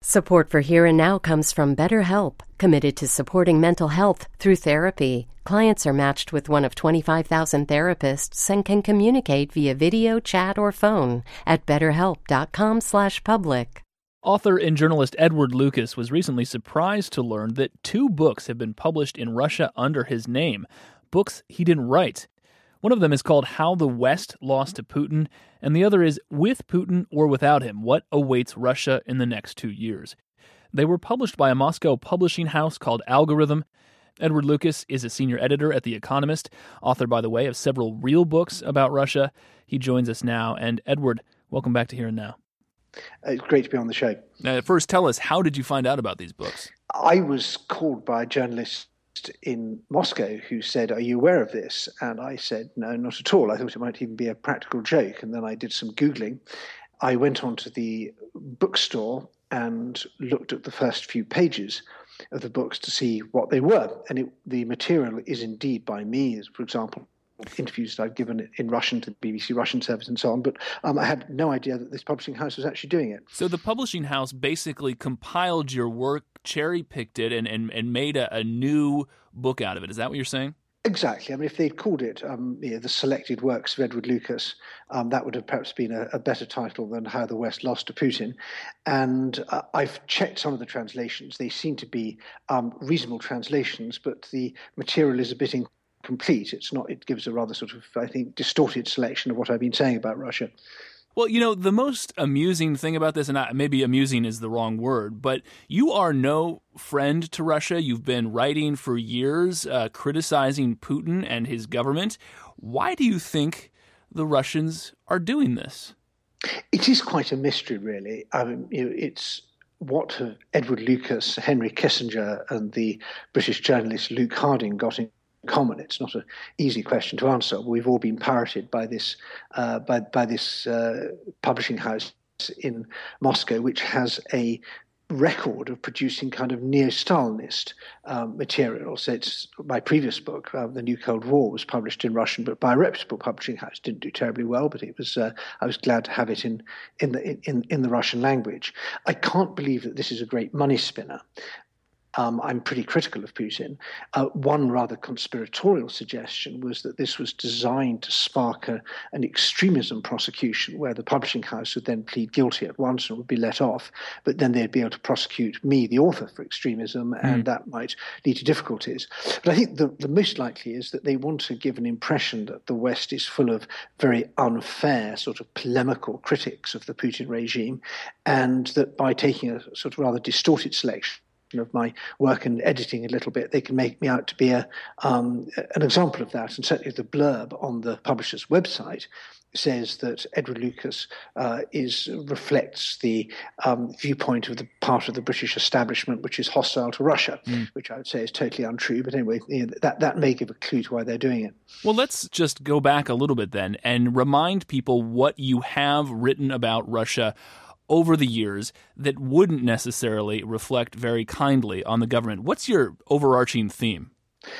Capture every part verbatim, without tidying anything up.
Support for Here and Now comes from BetterHelp, committed to supporting mental health through therapy. Clients are matched with one of twenty-five thousand therapists and can communicate via video, chat, or phone at betterhelp.com slash public. Author and journalist Edward Lucas was recently surprised to learn that two books have been published in Russia under his name, books he didn't write. One of them is called How the West Lost to Putin, and the other is With Putin or Without Him, What Awaits Russia in the Next Two Years. They were published by a Moscow publishing house called Algorithm. Edward Lucas is a senior editor at The Economist, author, by the way, of several real books about Russia. He joins us now. And Edward, welcome back to Here and Now. It's great to be on the show. Uh, first, tell us, how did you find out about these books? I was called by a journalist in Moscow who said, "Are you aware of this?" And I said, "No, not at all. I thought it might even be a practical joke." And then I did some Googling. I went onto the bookstore and looked at the first few pages of the books to see what they were. And it, the material is indeed by me, as, for example, interviews that I've given in Russian to the B B C Russian service and so on, but um, I had no idea that this publishing house was actually doing it. So the publishing house basically compiled your work, cherry-picked it, and, and, and made a, a new book out of it. Is that what you're saying? Exactly. I mean, if they'd called it um, you know, The Selected Works of Edward Lucas, um, that would have perhaps been a, a better title than How the West Lost to Putin. And uh, I've checked some of the translations. They seem to be um, reasonable translations, but the material is a bit incomplete. complete. It's not, it gives a rather sort of, I think, distorted selection of what I've been saying about Russia. Well, you know, the most amusing thing about this, and maybe amusing is the wrong word, but you are no friend to Russia. You've been writing for years, uh, criticizing Putin and his government. Why do you think the Russians are doing this? It is quite a mystery, really. I mean, you know, it's what have Edward Lucas, Henry Kissinger, and the British journalist Luke Harding got in common. It's not an easy question to answer. We've all been pirated by this uh, by by this uh, publishing house in Moscow, which has a record of producing kind of neo-Stalinist um, material. So it's my previous book, uh, The New Cold War, was published in Russian, but by a reputable publishing house. Didn't do terribly well, but it was. Uh, I was glad to have it in in the in in the Russian language. I can't believe that this is a great money spinner. Um, I'm pretty critical of Putin. Uh, one rather conspiratorial suggestion was that this was designed to spark a, an extremism prosecution where the publishing house would then plead guilty at once and would be let off, but then they'd be able to prosecute me, the author, for extremism, mm. and that might lead to difficulties. But I think the, the most likely is that they want to give an impression that the West is full of very unfair, sort of polemical critics of the Putin regime, and that by taking a sort of rather distorted selection of my work and editing a little bit, they can make me out to be a um, an example of that. And certainly the blurb on the publisher's website says that Edward Lucas uh, is reflects the um, viewpoint of the part of the British establishment which is hostile to Russia, mm. which I would say is totally untrue. But anyway, you know, that, that may give a clue to why they're doing it. Well, let's just go back a little bit then and remind people what you have written about Russia over the years that wouldn't necessarily reflect very kindly on the government. What's your overarching theme?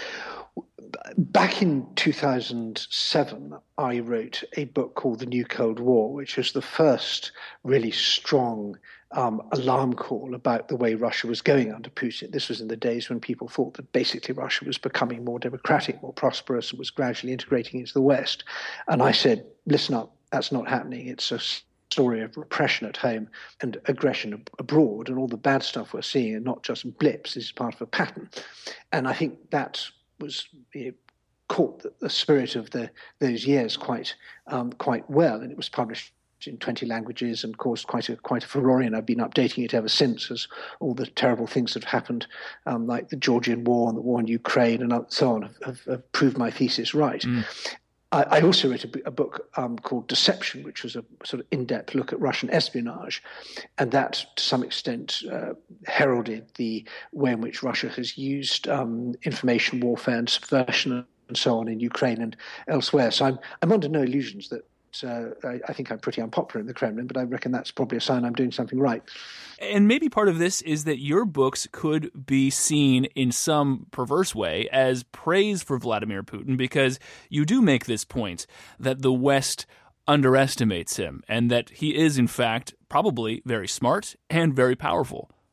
Back in two thousand seven, I wrote a book called The New Cold War, which was the first really strong um, alarm call about the way Russia was going under Putin. This was in the days when people thought that basically Russia was becoming more democratic, more prosperous, and was gradually integrating into the West. And I said, listen up, that's not happening. It's a story of repression at home and aggression ab- abroad, and all the bad stuff we're seeing are not just blips. This is part of a pattern. And I think that was you know, caught the, the spirit of the those years quite um, quite well, and it was published in twenty languages and caused quite a quite a furore, and I've been updating it ever since as all the terrible things that have happened, um, like the Georgian War and the war in Ukraine and so on, have, have, have proved my thesis right. Mm. I also wrote a, a book um, called Deception, which was a sort of in-depth look at Russian espionage, and that, to some extent, uh, heralded the way in which Russia has used um, information warfare and subversion and so on in Ukraine and elsewhere. So I'm I'm under no illusions that uh, I, I think I'm pretty unpopular in the Kremlin, but I reckon that's probably a sign I'm doing something right. And maybe part of this is that your books could be seen in some perverse way as praise for Vladimir Putin, because you do make this point that the West underestimates him and that he is, in fact, probably very smart and very powerful.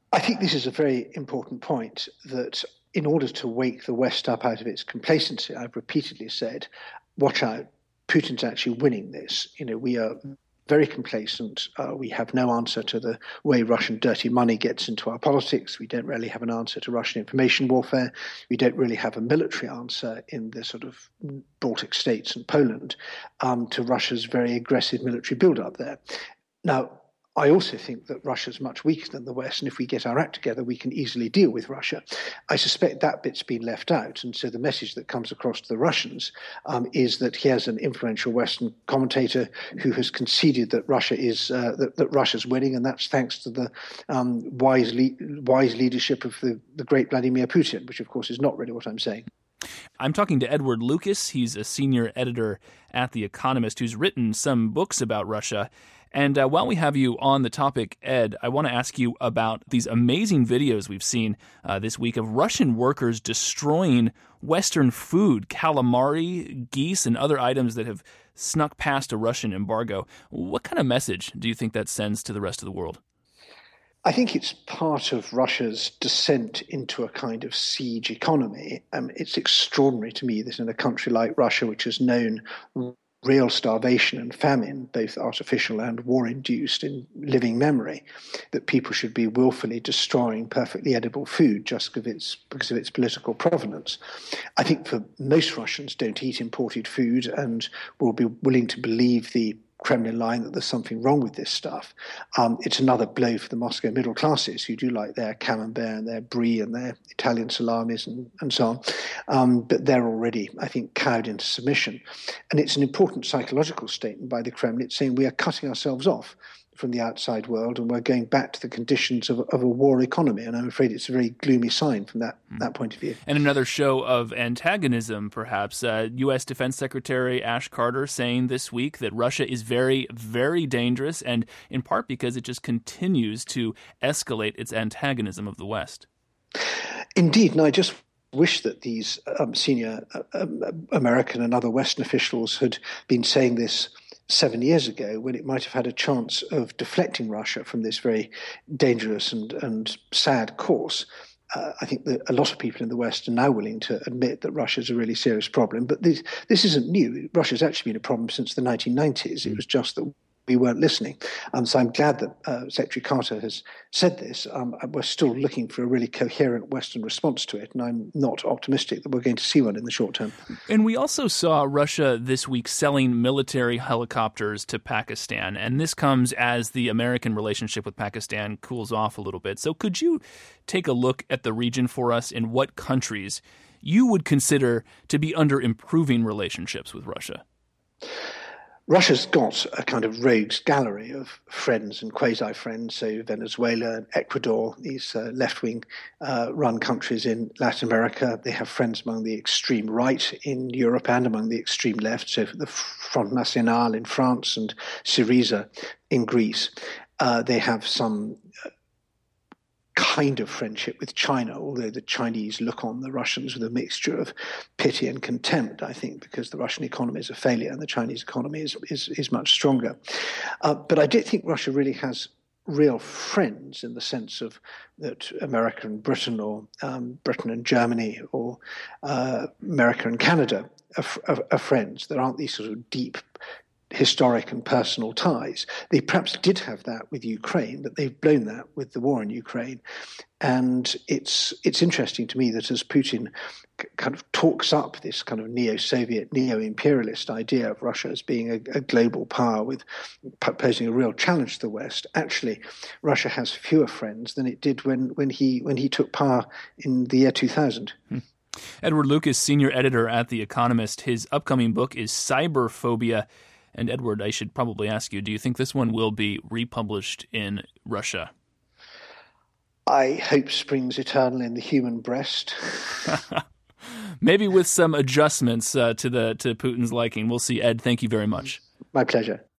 I think this is a very important point, that in order to wake the West up out of its complacency, I've repeatedly said, watch out, Putin's actually winning this. You know, we are very complacent. Uh, we have no answer to the way Russian dirty money gets into our politics. We don't really have an answer to Russian information warfare. We don't really have a military answer in the sort of Baltic states and Poland um, to Russia's very aggressive military build-up there. Now, I also think that Russia's much weaker than the West, and if we get our act together, we can easily deal with Russia. I suspect that bit's been left out, and so the message that comes across to the Russians um, is that here's an influential Western commentator who has conceded that Russia is uh, that, that Russia's winning, and that's thanks to the um, wise le- wise leadership of the, the great Vladimir Putin, which of course is not really what I'm saying. I'm talking to Edward Lucas. He's a senior editor at The Economist who's written some books about Russia. And uh, while we have you on the topic, Ed, I want to ask you about these amazing videos we've seen uh, this week of Russian workers destroying Western food, calamari, geese, and other items that have snuck past a Russian embargo. What kind of message do you think that sends to the rest of the world? I think it's part of Russia's descent into a kind of siege economy. Um, it's extraordinary to me that in a country like Russia, which has known real starvation and famine, both artificial and war-induced in living memory, that people should be willfully destroying perfectly edible food just because of its, because of its political provenance. I think for most Russians don't eat imported food and will be willing to believe the Kremlin line that there's something wrong with this stuff. Um, it's another blow for the Moscow middle classes who do like their camembert and their brie and their Italian salamis and, and so on. Um, but they're already, I think, cowed into submission. And it's an important psychological statement by the Kremlin. It's saying we are cutting ourselves off from the outside world and we're going back to the conditions of, of a war economy. And I'm afraid it's a very gloomy sign from that, mm. that point of view. And another show of antagonism, perhaps. Uh, U S Defense Secretary Ash Carter saying this week that Russia is very, very dangerous, and in part because it just continues to escalate its antagonism of the West. Indeed. And I just wish that these um, senior uh, American and other Western officials had been saying this seven years ago, when it might have had a chance of deflecting Russia from this very dangerous and, and sad course. Uh, I think that a lot of people in the West are now willing to admit that Russia is a really serious problem. But this, this isn't new. Russia's actually been a problem since the nineteen nineties. It was just that we weren't listening. Um, so I'm glad that uh, Secretary Carter has said this. Um, we're still looking for a really coherent Western response to it, and I'm not optimistic that we're going to see one in the short term. And we also saw Russia this week selling military helicopters to Pakistan, and this comes as the American relationship with Pakistan cools off a little bit. So could you take a look at the region for us in what countries you would consider to be under improving relationships with Russia? Russia's got a kind of rogues gallery of friends and quasi-friends, so Venezuela and Ecuador, these uh, left-wing uh, run countries in Latin America. They have friends among the extreme right in Europe and among the extreme left, so the Front National in France and Syriza in Greece. Uh, they have some uh, kind of friendship with China, although the Chinese look on the Russians with a mixture of pity and contempt, I think, because the Russian economy is a failure and the Chinese economy is is, is much stronger. Uh, but I don't think Russia really has real friends in the sense of that America and Britain, or um, Britain and Germany, or uh, America and Canada are, are, are friends. There aren't these sort of deep historic and personal ties. They perhaps did have that with Ukraine, but they've blown that with the war in Ukraine. And it's it's interesting to me that as Putin c- kind of talks up this kind of neo-Soviet, neo-imperialist idea of Russia as being a, a global power with posing a real challenge to the West, actually Russia has fewer friends than it did when, when he when he took power in the year two thousand. Hmm. Edward Lucas, senior editor at The Economist. His upcoming book is Cyberphobia. And Edward, I should probably ask you, do you think this one will be republished in Russia? I hope springs eternal in the human breast. Maybe with some adjustments uh, to the to Putin's liking. We'll see. Ed, thank you very much. My pleasure.